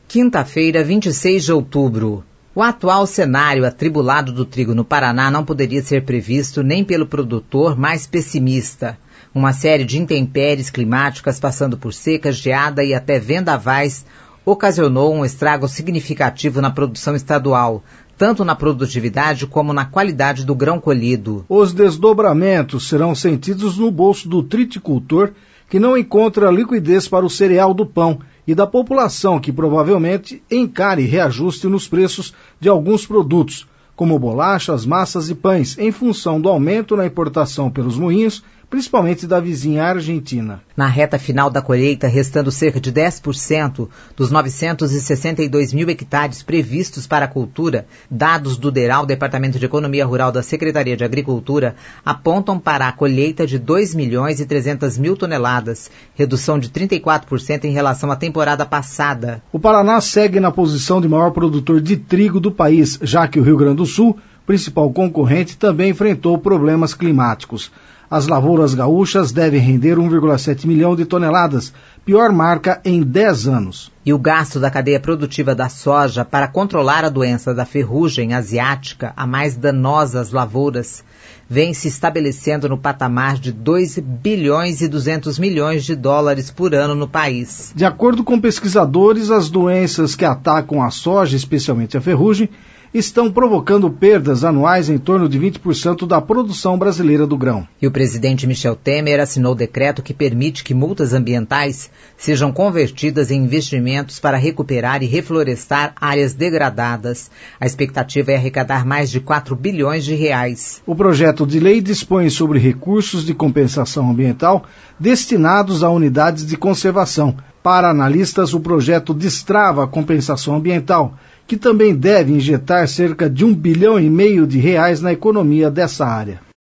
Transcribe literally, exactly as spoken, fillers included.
Quinta-feira, vinte e seis de outubro. O atual cenário atribulado do trigo no Paraná não poderia ser previsto nem pelo produtor mais pessimista. Uma série de intempéries climáticas, passando por secas, geada e até vendavais, ocasionou um estrago significativo na produção estadual, tanto na produtividade como na qualidade do grão colhido. Os desdobramentos serão sentidos no bolso do triticultor, que não encontra liquidez para o cereal do pão, e da população, que provavelmente encare reajuste nos preços de alguns produtos, como bolachas, massas e pães, em função do aumento na importação pelos moinhos, principalmente da vizinha Argentina. Na reta final da colheita, restando cerca de dez por cento dos novecentos e sessenta e dois mil hectares previstos para a cultura, dados do DERAL, Departamento de Economia Rural da Secretaria de Agricultura, apontam para a colheita de dois milhões e trezentas mil toneladas, redução de trinta e quatro por cento em relação à temporada passada. O Paraná segue na posição de maior produtor de trigo do país, já que o Rio Grande do Sul, principal concorrente, também enfrentou problemas climáticos. As lavouras gaúchas devem render um vírgula sete milhão de toneladas, pior marca em dez anos. E o gasto da cadeia produtiva da soja para controlar a doença da ferrugem asiática, a mais danosa às lavouras, vem se estabelecendo no patamar de dois bilhões e duzentos milhões de dólares por ano no país. De acordo com pesquisadores, as doenças que atacam a soja, especialmente a ferrugem, estão provocando perdas anuais em torno de vinte por cento da produção brasileira do grão. E o presidente Michel Temer assinou o decreto que permite que multas ambientais sejam convertidas em investimentos para recuperar e reflorestar áreas degradadas. A expectativa é arrecadar mais de quatro bilhões de reais. O projeto de lei dispõe sobre recursos de compensação ambiental destinados a unidades de conservação. Para analistas, o projeto destrava a compensação ambiental, que também deve injetar cerca de um bilhão e meio de reais na economia dessa área.